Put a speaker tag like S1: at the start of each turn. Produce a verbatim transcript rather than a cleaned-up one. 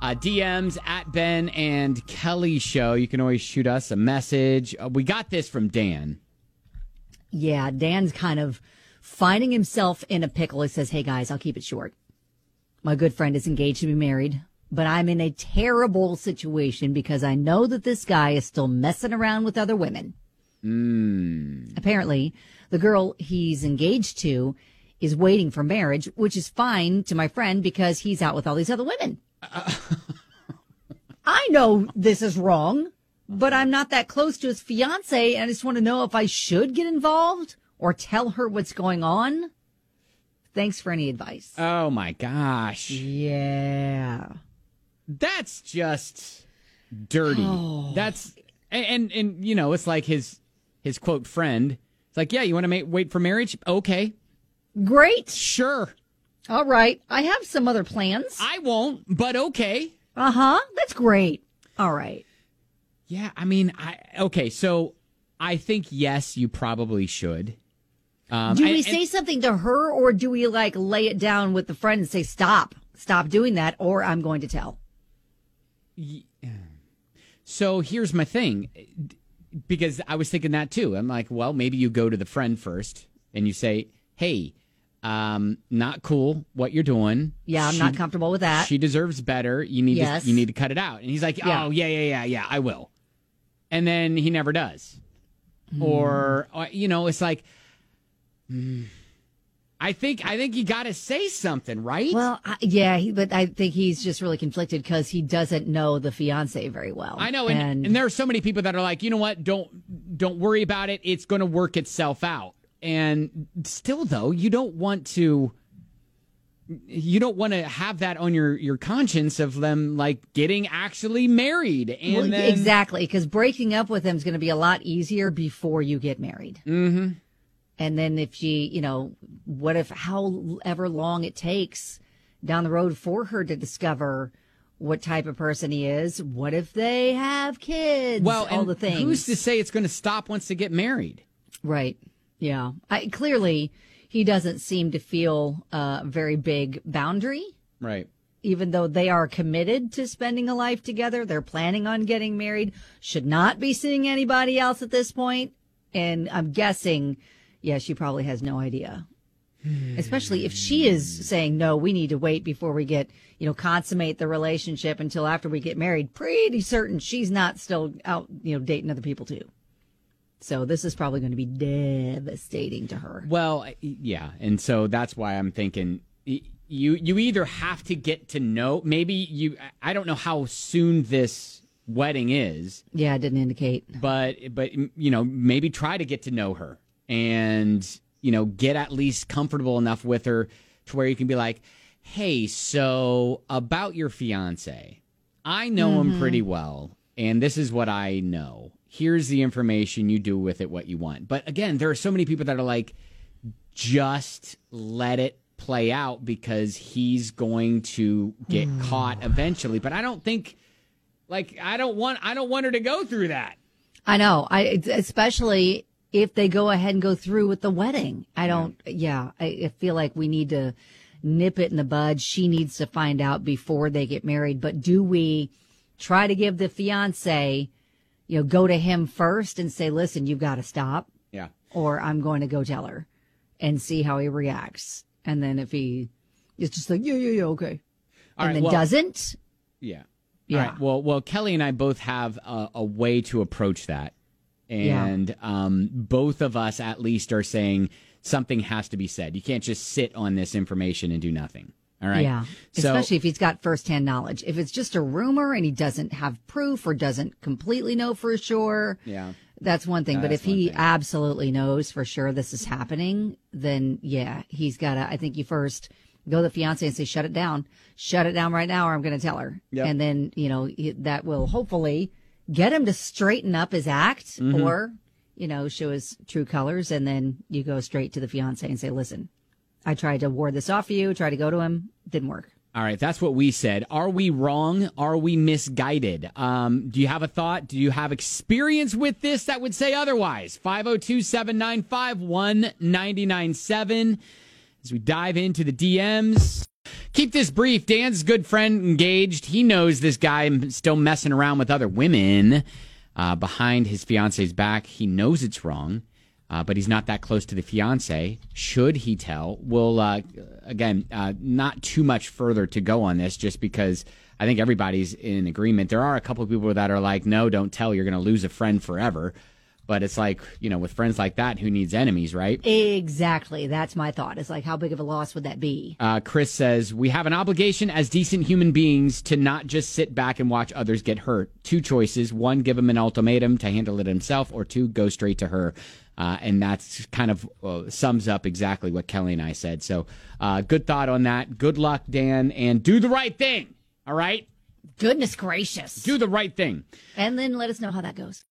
S1: Uh, D Ms at Ben and Kelly Show. You can always shoot us a message. Uh, we got this from Dan.
S2: Yeah, Dan's kind of finding himself in a pickle. He says, hey, guys, I'll keep it short. My good friend is engaged to be married, but I'm in a terrible situation because I know that this guy is still messing around with other women.
S1: Mm.
S2: Apparently, the girl he's engaged to is waiting for marriage, which is fine to my friend because he's out with all these other women. Uh, I know this is wrong, but I'm not that close to his fiance, and I just want to know if I should get involved or tell her what's going on. Thanks for any advice.
S1: Oh, my gosh.
S2: Yeah.
S1: That's just dirty.
S2: Oh.
S1: That's, and, and, and, you know, it's like his, his quote friend. It's like, yeah, you want to ma- wait for marriage? Okay.
S2: Great.
S1: Sure.
S2: All right. I have some other plans.
S1: I won't, but okay.
S2: Uh-huh. That's great. All right.
S1: Yeah, I mean, I okay, so I think, yes, you probably should. Um,
S2: do we
S1: and,
S2: say
S1: and,
S2: something to her, or do we, like, lay it down with the friend and say, stop, stop doing that, or I'm going to tell?
S1: So here's my thing, because I was thinking that, too. I'm like, well, maybe you go to the friend first, and you say, hey, um, not cool what you're doing.
S2: Yeah, I'm
S1: she,
S2: not comfortable with that.
S1: She deserves better. You need
S2: yes.
S1: to you need to cut it out. And he's like,
S2: yeah.
S1: oh, yeah, yeah, yeah, yeah, I will. And then he never does. Mm. Or, you know, it's like, mm, I think I think you got to say something, right?
S2: Well, I, yeah, he, but I think he's just really conflicted because he doesn't know the fiance very well.
S1: I know, and,
S2: and,
S1: and there are so many people that are like, you know what, don't don't worry about it. It's going to work itself out. And still, though, you don't want to. You don't want to have that on your, your conscience of them, like, getting actually married. And
S2: well,
S1: then...
S2: Exactly, because breaking up with him is going to be a lot easier before you get married.
S1: Mm-hmm.
S2: And then if she, you know, what if however long it takes down the road for her to discover what type of person he is, what if they have kids?
S1: Well,
S2: all
S1: and
S2: the things.
S1: Who's to say it's going to stop once they get married?
S2: Right, yeah. I, clearly... He doesn't seem to feel a very big boundary.
S1: Right.
S2: Even though they are committed to spending a life together, they're planning on getting married, should not be seeing anybody else at this point. And I'm guessing, yeah, she probably has no idea. Especially if she is saying, no, we need to wait before we get, you know, consummate the relationship until after we get married. Pretty certain she's not still out, you know, dating other people too. So this is probably going to be devastating to her.
S1: Well, yeah. And so that's why I'm thinking you you either have to get to know, maybe you, I don't know how soon this wedding is.
S2: Yeah, it didn't indicate.
S1: But, but you know, maybe try to get to know her and, you know, get at least comfortable enough with her to where you can be like, hey, so about your fiance, I know mm-hmm. him pretty well, and this is what I know. Here's the information, you do with it what you want. But again, there are so many people that are like, just let it play out because he's going to get caught eventually. But I don't think, like, I don't want, I don't want her to go through that.
S2: I know. I, especially if they go ahead and go through with the wedding. I don't, yeah, yeah I, I feel like we need to nip it in the bud. She needs to find out before they get married. But do we try to give the fiance, you know, go to him first and say, listen, you've got to stop.
S1: Yeah.
S2: Or I'm going to go tell her and see how he reacts. And then if he is just like, yeah, yeah, yeah, okay.
S1: All
S2: and
S1: right,
S2: then
S1: well,
S2: doesn't.
S1: Yeah.
S2: Yeah.
S1: All right. Well, well, Kelly and I both have a, a way to approach that. And yeah. um, both of us at least are saying something has to be said. You can't just sit on this information and do nothing. All right.
S2: Yeah.
S1: So,
S2: especially if he's got firsthand knowledge. If it's just a rumor and he doesn't have proof or doesn't completely know for sure,
S1: yeah,
S2: that's one thing.
S1: Uh,
S2: but if he
S1: thing.
S2: absolutely knows for sure this is happening, then yeah, he's got to, I think you first go to the fiance and say, shut it down. Shut it down right now or I'm going to tell her.
S1: Yep.
S2: And then, you know, that will hopefully get him to straighten up his act mm-hmm. or, you know, show his true colors. And then you go straight to the fiance and say, listen, I tried to ward this off of you, tried to go to him, didn't work.
S1: All right, that's what we said. Are we wrong? Are we misguided? Um, do you have a thought? Do you have experience with this that would say otherwise? five oh two, seven nine five, one nine nine seven. As we dive into the D Ms. Keep this brief. Dan's good friend engaged. He knows this guy still messing around with other women uh, behind his fiance's back. He knows it's wrong, uh, but he's not that close to the fiance. Should he tell? We'll, uh, again, uh, not too much further to go on this just because I think everybody's in agreement. There are a couple of people that are like, no, don't tell. You're going to lose a friend forever. But it's like, you know, with friends like that, who needs enemies, right?
S2: Exactly. That's my thought. It's like, how big of a loss would that be?
S1: Uh, Chris says, we have an obligation as decent human beings to not just sit back and watch others get hurt. Two choices. One, give him an ultimatum to handle it himself, or two, go straight to her. Uh, and that's kind of uh, sums up exactly what Kelly and I said. So uh, good thought on that. Good luck, Dan, and do the right thing. All right?
S2: Goodness gracious.
S1: Do the right thing.
S2: And then let us know how that goes.